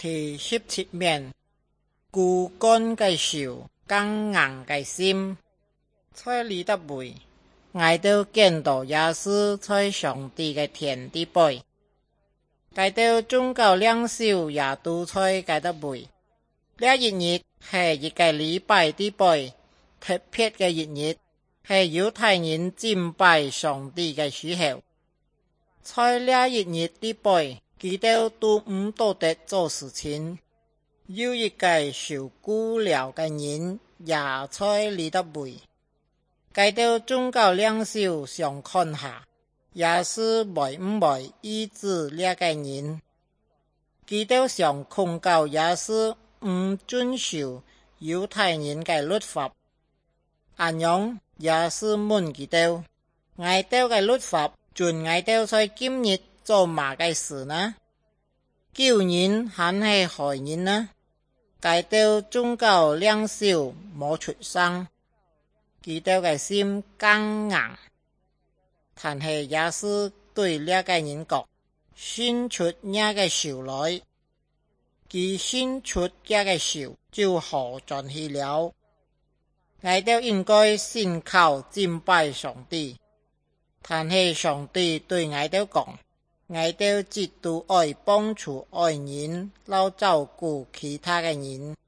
第17面，孤干嘅手，刚硬嘅心。在里得位，我都见到耶稣在上帝嘅天地背。我都宗教领袖也都在我得位。呢一日係一個禮拜的背，特別嘅日係猶太人敬拜上帝嘅時候。在呢一日的背，佢哋都唔多得做事情。有一個受僱了嘅人也在里得位。佢哋宗教領袖想看下，耶穌會唔會醫治呢個人？佢哋想控告耶穌唔遵守猶太人嘅律法。按樣，耶穌問佢哋：我哋嘅律法准我哋在今日做乜嘅事呢？救人還係害人呢？佢哋宗教領袖冇出聲，佢哋嘅心剛硬。但係耶穌對呢個人講：伸出呢個手來。佢伸出呢個手就好轉去了。我哋應該信靠敬拜上帝，但係上帝對我哋講：我哋只都愛幫助愛人，撈照顧其他嘅人。